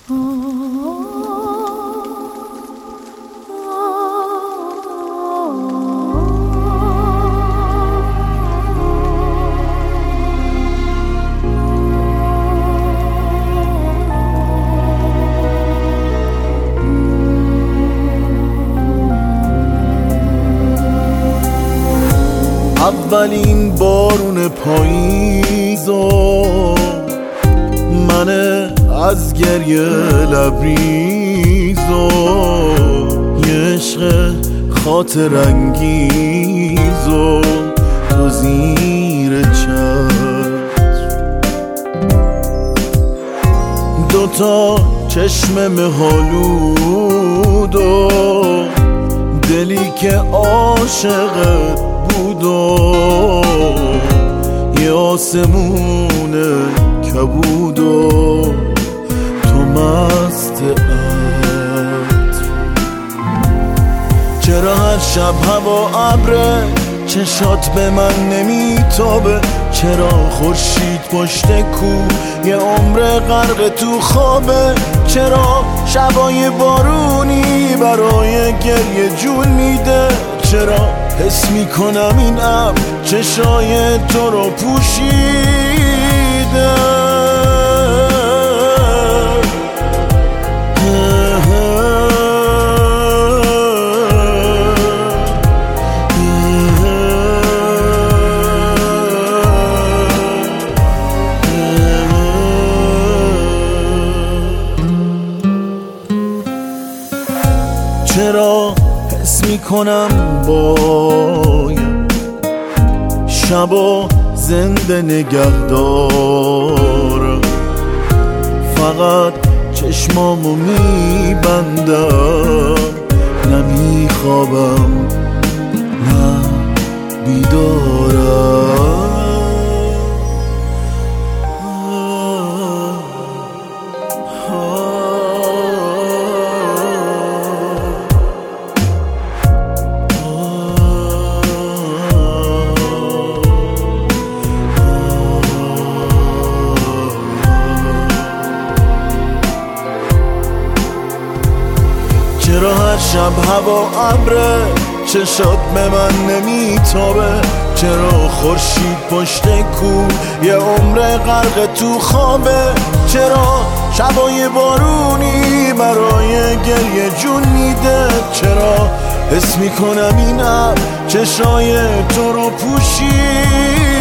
اولین بارون پاییزو من از گریه لبریزو یه عشق خاطر انگیزو تو زیر چتر دوتا چشم مه‌آلودو دلی که عاشقت بود و یه آسمون کبود و تو مست عطر. چرا هر شب هوا ابره چشات به من نمیتابه؟ چرا خورشید پشت کو یه عمر غرق تو خوابه؟ چرا شبای بارونی برای گریه جون میده؟ چرا حس میکنم این ابر چشای تو رو پوشیده؟ چرا حس میکنم باید شبا زنده نگه دارم، فقط چشمامو میبندم، نمیخوابم نه بیدارم. چرا هر شب هوا ابره چشات به من نمیتابه؟ چرا خورشید پشت کو یه عمر غرق تو خوابه؟ چرا شبای بارونی برای گریه جون میده؟ چرا حس میکنم این ابر چشای تو رو پوشید؟